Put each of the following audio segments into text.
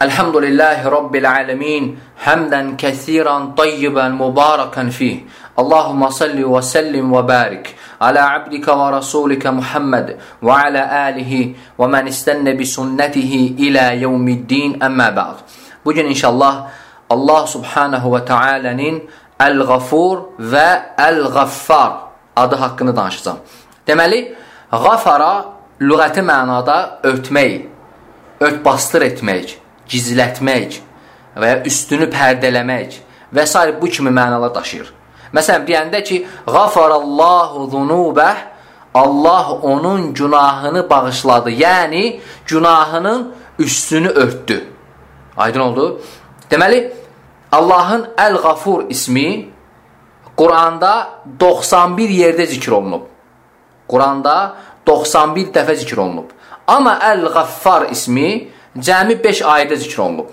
Elhamdülillahi Rabbil alemin. Hamdan kesiran tayyiban mubarakan fih. Allahumma salli ve sellim ve barik ala abdika ve rasulika Muhammed ve ala alihi ve men istenne bi sünnetihi ila yevmiddin emma ba'd. Bugün inşallah Allah subhanahu ve ta'ala'nın El-Gafur və El-Gaffar adı haqqını danışacağım. Deməli, Gafara lüğəti mənada örtmək, örtbastır etmək, gizlətmək və ya üstünü pərdələmək və s. bu kimi mənalar daşıyır. Məsələn, deyəndə ki, Gafarallahu zunubəh, Allah onun günahını bağışladı, yəni günahının üstünü örtdü. Aydın oldu? Deməli, Allahın El-Gafur ismi Quranda 91 yerdə zikr olunub. Quranda 91 dəfə zikr olunub. Amma El-Gaffar ismi cəmi 5 ayədə zikr olunub.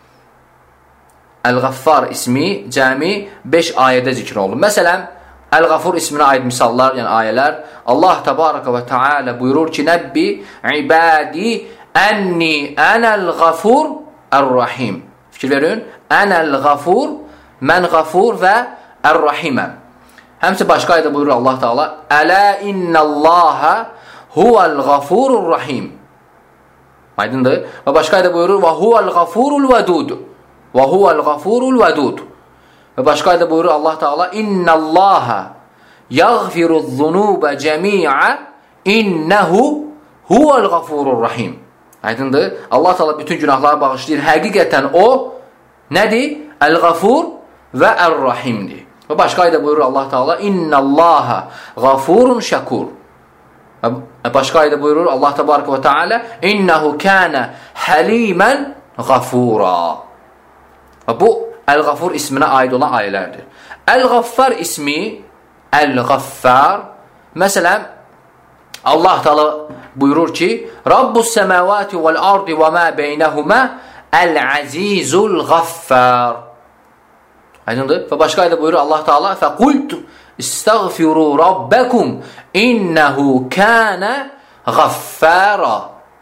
El-Gaffar ismi cəmi 5 ayədə zikr olunub. Məsələn, El-Gafur isminə aid misallar, yəni ayələr, Allah təbaraka və teala buyurur ki, Nəbbi ibadi ənni ənəl-Gafur ər-Rahim. Fikir verin, Ənəl-Gafur, mən Gafur və Ər-Rahiməm. Həmçə başqa ayda buyurur Allah Teala, Ələ innəlləhə huvəl-Gafurur-Rahim. Aydındır. Və başqa ayda buyurur, və huvəl-Gafurul-Vədud. Və huvəl-Gafurul-Vədud. Və başqa ayda buyurur Allah Teala, İnnəlləhə yəğfiruz-zunubə cəmiə innəhu huvəl-Gafurur-Rahim. Aydındır. Allah Teala bütün günahları bağışlayır. Həqiqətən o nədir? El-Gafur və El-Rahimdir. Və başqa ayda buyurur Allah Teala, İnnəlləhə gafurun şəkur. Başqa ayda buyurur Allah Təbarək və Teala, İnnəhu kənə həlimən gafura. Və bu El-Gafur isminə aid olan ayələrdir. El-Gaffar ismi, El-Gaffar, məsələn, Allah Teala buyurur ki, Rabbus səməvati vəl-ardi və mə beynəhumə El-Azizul Gaffar. Aydındır. Və başqa ayda buyurur Allah Teala, Fəqultu istəğfiru Rabbəkum innəhu kənə gaffara.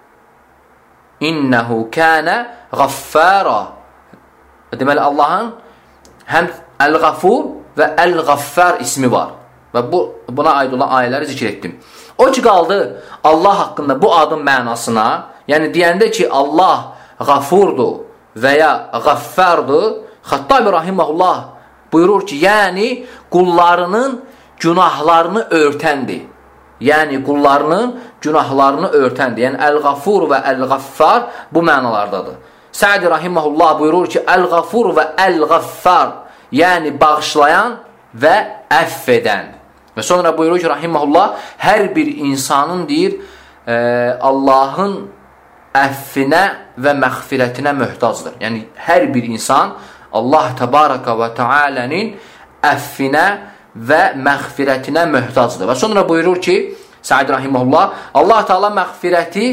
İnnəhu kənə gaffara. Deməli, Allahın həm El-Gafur və El-Gaffar ismi var. Və buna aid olan ayələri zikr etdim. O ki, qaldı Allah haqqında bu adın mənasına, yəni deyəndə ki, Allah Gafurdur və ya Gaffardır, Xattabi Rahiməhullah buyurur ki, yəni qullarının günahlarını örtəndir. Yəni qullarının günahlarını örtəndir. Yəni El-Gafur və El-Gaffar bu mənalardadır. Sə'di Rahiməhullah buyurur ki, El-Gafur və El-Gaffar, yəni bağışlayan və əff edən. Və sonra buyurur ki, Rahiməhullah, hər bir insanın deyir, Allahın əffinə və məğfirətinə möhtacdır. Yəni, hər bir insan Allah Təbaraka və Teala'nın əffinə və məğfirətinə möhtacdır. Və sonra buyurur ki, Sə'id Rahiməhullah, Allah Teala məğfirəti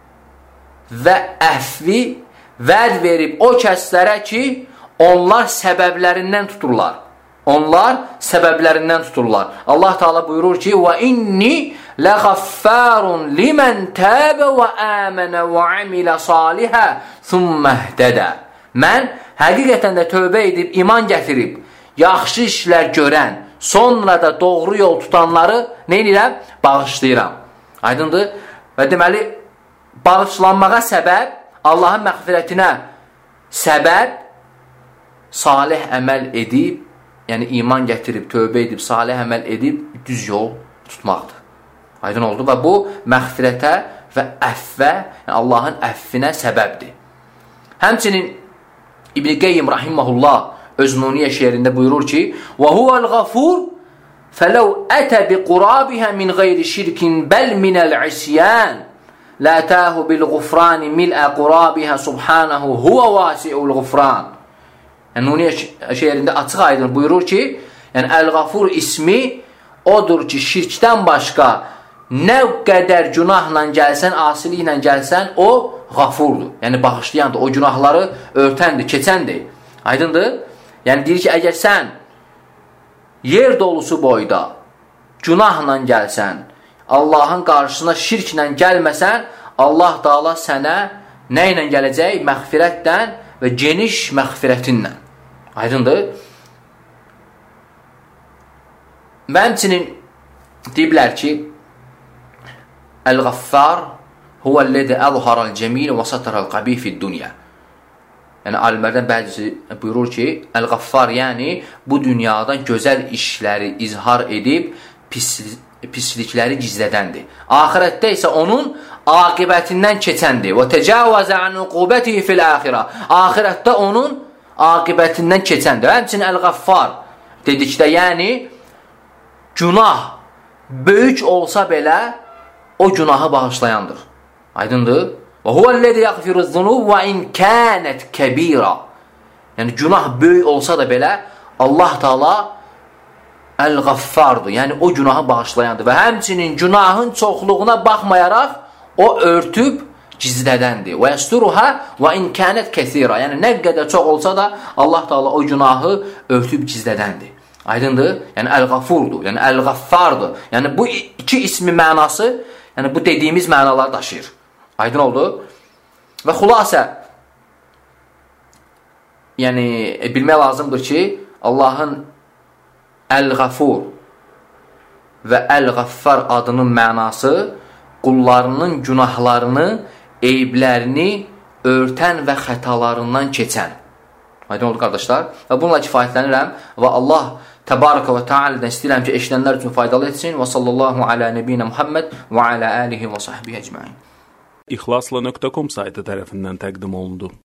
və əfvi vəd verib o kəslərə ki, onlar səbəblərindən tuturlar. Onlar səbəblərindən tuturlar. Allah Teala buyurur ki, və inni ləğəffərun limən təbə və əmənə və amilə salihə thumməhdədə. Mən həqiqətən də tövbə edib, iman gətirib, yaxşı işlər görən, sonra da doğru yol tutanları nə edirəm? Bağışlayıram. Aydındır? Və deməli, bağışlanmağa səbəb, Allahın məğfirətinə səbəb, salih əməl edib, yəni iman gətirib, tövbə edib, salih əməl edib, düz yol tutmaqdır. Aydın oldu və bu məğfirətə və əffə, yəni Allahın əffinə səbəbdir. Həmçinin İbn-i Qeyyim Rahiməhullah öz Nuniyyə şeirində buyurur ki, وَهُوَ الْغَفُورِ فَلَوْ أَتَ بِقُرَابِهَا مِنْ غَيْرِ شِرْكٍ بَلْ مِنَ الْعِسْيَانِ لَاتَاهُ بِالْغُفْرَانِ مِلْأَ قُرَابِهَا سُبْحَانَهُ هُوَ وَاسِعُ الْغُفْرَانِ. Yəni Nuniyyə şeirində açıq aydın buyurur ki, yəni El-Gafur ismi odur ki, şirkdən başqa nə qədər günahla gəlsən, asiliklə gəlsən, o Gafurdur. Yəni bağışlayandır, o günahları örtəndir, keçəndir. Aydındır? Yəni deyir ki, əgər sən yer dolusu boyda günahla gəlsən, Allahın qarşısına şirklə gəlməsən, Allah Taala sənə nə ilə gələcək? Məğfirətdən və geniş məğfirətinlə. Aydındır? Və həmçinin deyiblər ki, Əl-Ghaffar huvəl-ləzi əzharəl cəmil və satərəl qəbih fid-dünya. Yəni, alimlərdən bəzisi buyurur ki, Əl-Ghaffar, yəni bu dünyada gözəl işləri izhar edib, pislikləri gizlədəndir. Ahirətdə isə onun aqibətindən keçəndir. Və təcavəzə an uqubətihi fil-axirə. Ahirətdə onun aqibətindən keçəndir. Həmçinin Əl-Ghaffar dedikdə, yəni günah böyük olsa belə o günahı bağışlayandır. Aydındır? Və huvəl-ləzi yəğfiruz-zunub və in kənət kəbira. Yəni günah böyük olsa da belə Allah Taala Əl-Gaffardır. Yəni o günahı bağışlayandır və həmçinin günahın çoxluğuna baxmayaraq o örtüb gizlədəndir. Və yəsturuha və in kənət kəsira. Yəni nə qədər çox olsa da Allah Taala o günahı örtüb gizlədəndir. Aydındır? Yəni Əl-Gafurdur, yəni Əl-Gaffardır. Yəni bu iki ismi mənası, yəni bu dediyimiz mənaları daşıyır. Aydın oldu? Və xülasə, yəni bilmək lazımdır ki, Allahın Əl-Gafur və Əl-Gaffar adının mənası qullarının günahlarını, eyblərini örtən və xətalarından keçən. Aydın oldu, qardaşlar? Və bununla kifayətlənirəm və Allah Təbarəkə və Teala'dan istəyirəm ki, eşidənlər üçün faydalı etsin. Və sallallahu alə nəbiyyina Muhammed və alə alihi və sahbihi ecmaîn. İxlasla.com saytı tərəfindən təqdim olundu.